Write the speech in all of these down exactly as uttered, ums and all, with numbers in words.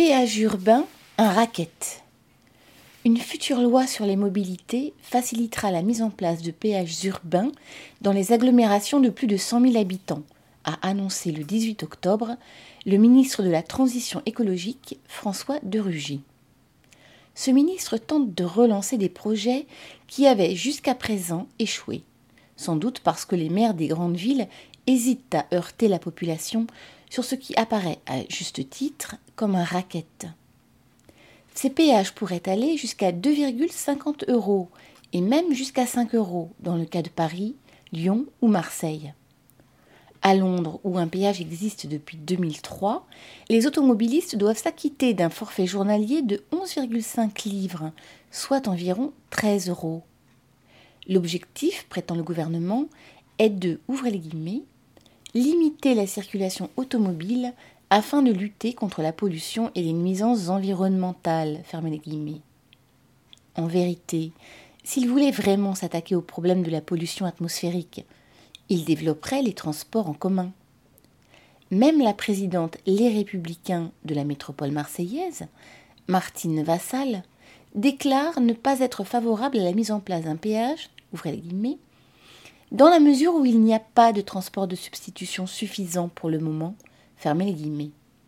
Péage urbain, un racket. Une future loi sur les mobilités facilitera la mise en place de péages urbains dans les agglomérations de plus de cent mille habitants, a annoncé le dix-huit octobre le ministre de la Transition écologique, François de Rugy. Ce ministre tente de relancer des projets qui avaient jusqu'à présent échoué, sans doute parce que les maires des grandes villes hésitent à heurter la population sur ce qui apparaît à juste titre comme un racket. Ces péages pourraient aller jusqu'à deux virgule cinquante euros et même jusqu'à cinq euros dans le cas de Paris, Lyon ou Marseille. À Londres, où un péage existe depuis deux mille trois, les automobilistes doivent s'acquitter d'un forfait journalier de onze virgule cinq livres, soit environ treize euros. L'objectif, prétend le gouvernement, est de, ouvrez les guillemets, limiter la circulation automobile afin de lutter contre la pollution et les nuisances environnementales, fermez les guillemets. En vérité, s'il voulait vraiment s'attaquer au problème de la pollution atmosphérique, il développerait les transports en commun. Même la présidente Les Républicains de la métropole marseillaise, Martine Vassal, déclare ne pas être favorable à la mise en place d'un péage, ouvrez les guillemets, dans la mesure où il n'y a pas de transport de substitution suffisant pour le moment, fermez les guillemets.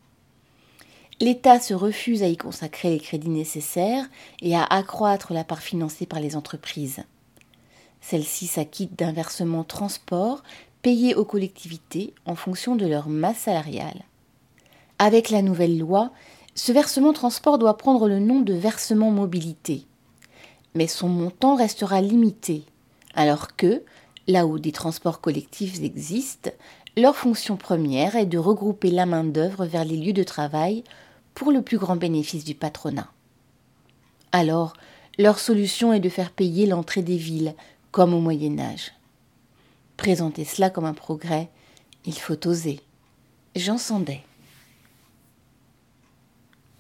L'État se refuse à y consacrer les crédits nécessaires et à accroître la part financée par les entreprises. Celles-ci s'acquittent d'un versement transport payé aux collectivités en fonction de leur masse salariale. Avec la nouvelle loi, ce versement transport doit prendre le nom de versement mobilité. Mais son montant restera limité, alors que, là où des transports collectifs existent, leur fonction première est de regrouper la main-d'œuvre vers les lieux de travail pour le plus grand bénéfice du patronat. Alors, leur solution est de faire payer l'entrée des villes, comme au Moyen-Âge. Présenter cela comme un progrès, il faut oser. Jean Sandais.